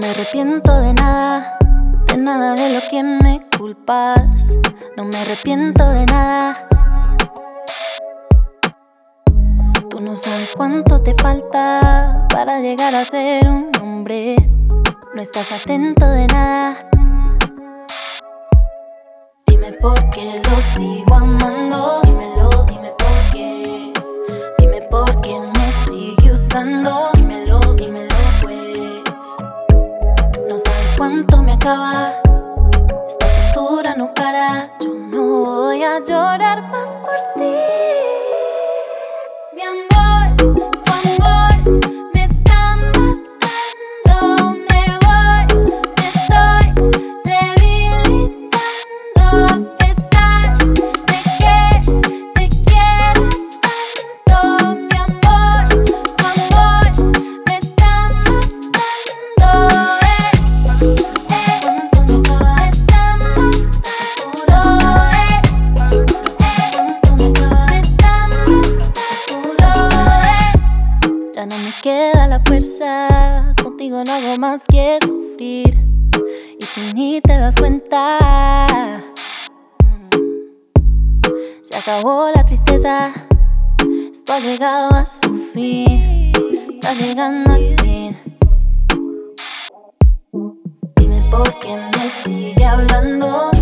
me arrepiento de nada de lo que me culpas. No me arrepiento de nada. Tú no sabes cuánto te falta para llegar a ser un hombre. No estás atento de nada. Dime por qué lo sigo amando. Dímelo, dime por qué. Dime por qué me sigue usando. Dímelo, dímelo pues. No sabes cuánto me acaba. Esta tortura no para. Yo no voy a llorar más por ti. Mi amor, tu amor me está matando. Me voy, me estoy debilitando. A pesar de que te quiero tanto. Mi amor, tu amor me está matando. No sabes cuánto me acaba. Está más duro. No sabes cuánto me acaba. Está más duro. Ya no me queda la fuerza. Contigo no hago más que sufrir. Y tú ni te das cuenta. Se acabó la tristeza. Esto ha llegado a su fin. Está llegando al fin. Dime por qué me sigue hablando.